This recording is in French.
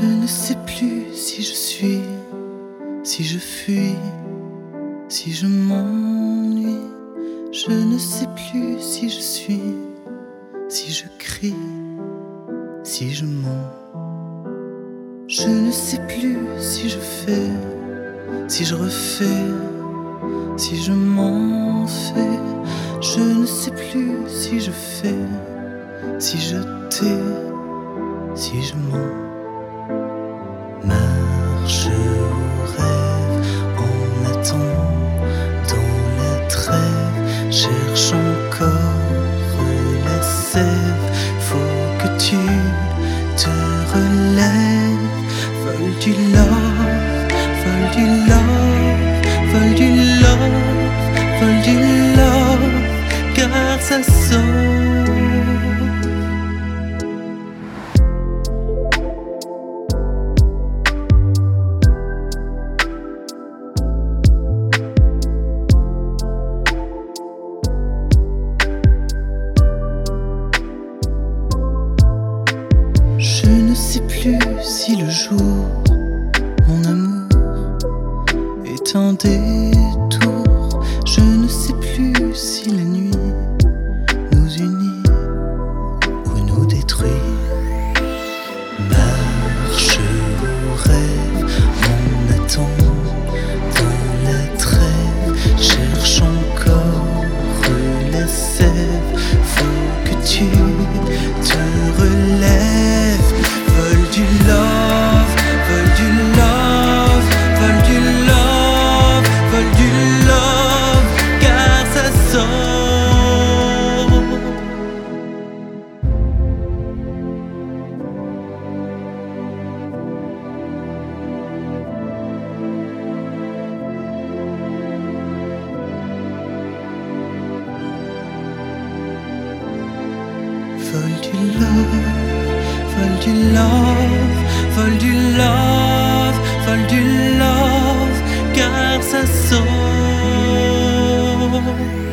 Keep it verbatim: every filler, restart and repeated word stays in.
Je ne sais plus si je suis, si je fuis, si je m'ennuie. Je ne sais plus si je suis, si je crie, si je mens. Je ne sais plus si je fais, si je refais, si je m'en fais. Je ne sais plus si je fais, si je t'ai, si je mens. Marche au rêve en attendant la trêve. Cherche encore la sève. Faut que tu te relèves. Vol du love, vol du love, vol du love, vol du love, car ça sauve. Je ne sais plus si le jour, mon amour, est un détour. Je ne sais plus si la nuit nous unit ou nous détruit. Marche au rêve, on attend dans la trêve. Cherche encore la sève. Faut que tu te relèves. Vol du love, vol du love, vol du love, vol du love, car ça sauve. Vol du love, vol du love, vol du love, vol du love, car ça sauve.